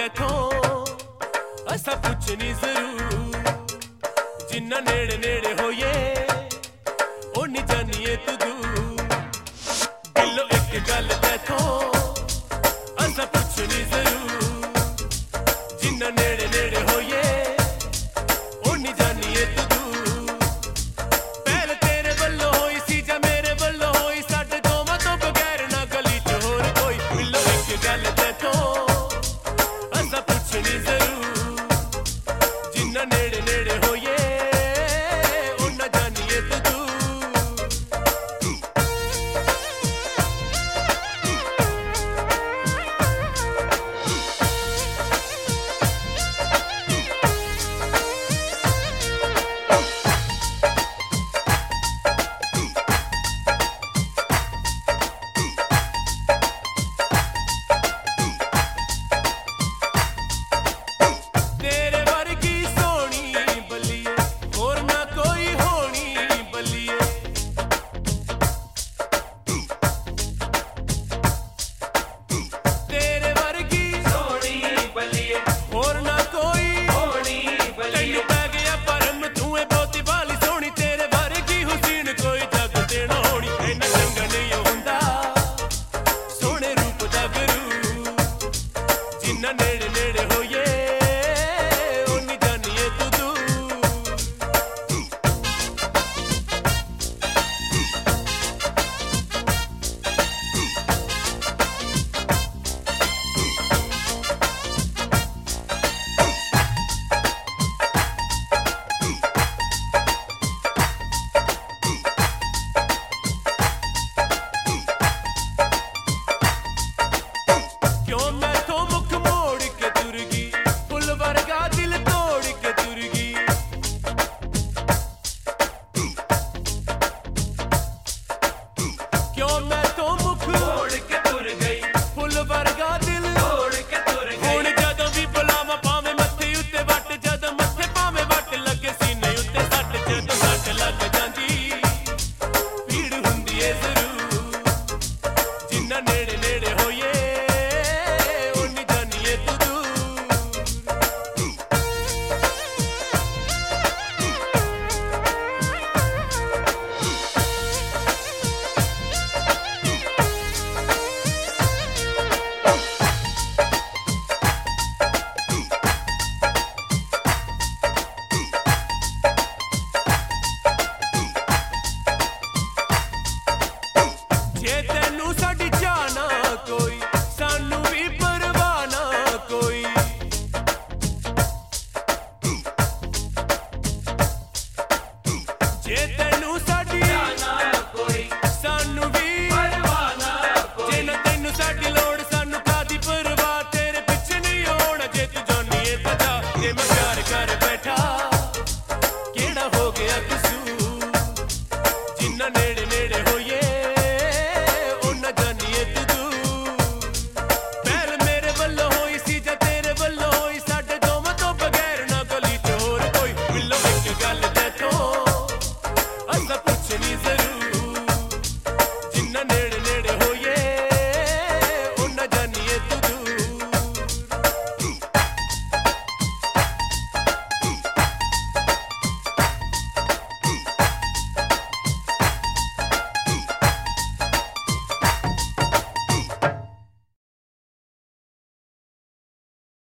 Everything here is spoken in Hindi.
तैथों असा पुछनी जरूर जिन्ना नेड़े नेड़े होइए ओनी जानिए तू दूर दिलो एक गल तैथों असा पुछनी जरूर जिन्ना नेड़े नेड़े होइए ओनी जानिए तू दूर पहले तेरे वल्लों होई सी जा मेरे वल्लों होई साडे दोवां तो बगैर ना गली च होर कोई दिलो एक गल तैथों असा पुछनी जरूर जिन्ना नेड़े नेड़े होइए ओना जानिए तू दूर नेड़े नेड़े होइए